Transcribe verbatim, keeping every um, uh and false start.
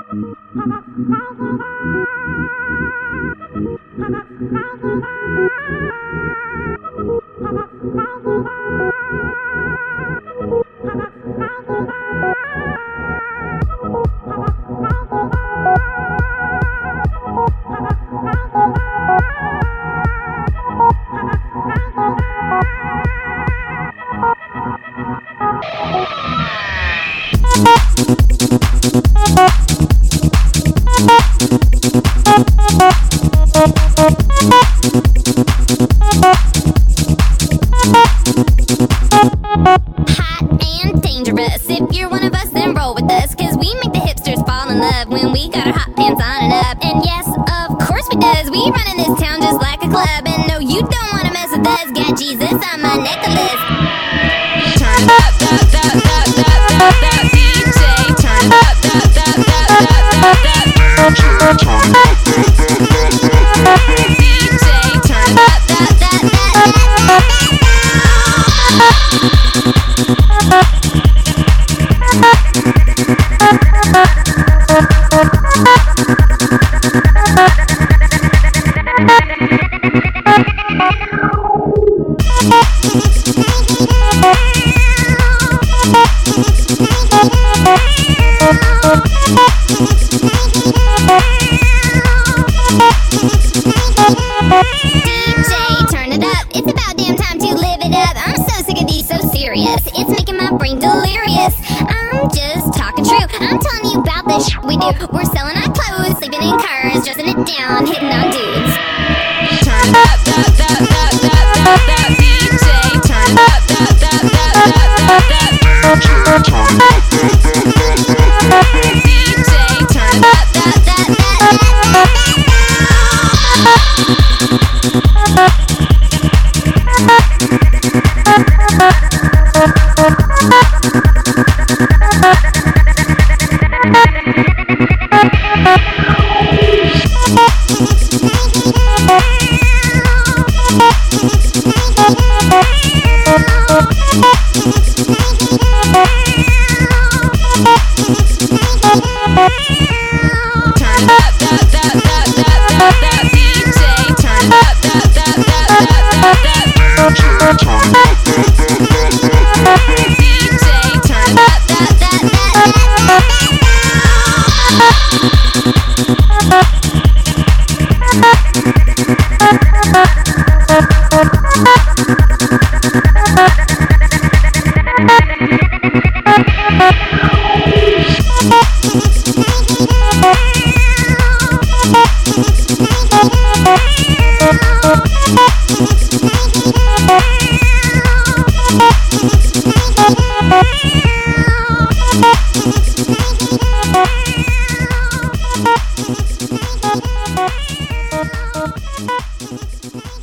If you're one of us, then roll with us, cause we make the hipsters fall in love when we got our hot pants on and up. And yes, of course we does, we run in this town just like a club. And no, you don't wanna mess with us, got Jesus on my necklace. Turn it up, up, up, up, up, up, up, D J. Turn it up, up, up, up, up, up, up, D J. Turn it up, up, up, up, up, up. It's making my brain delirious. I'm just talking true. I'm telling you about the shit we do. We're selling our clothes, sleeping in cars, dressing it down, hitting on dudes. Turn it up, up, up, up, up, up, up, D J. Turn it up, up, up, up, up, up, up, D J. Turn it up, up, up, up, up, Thank you.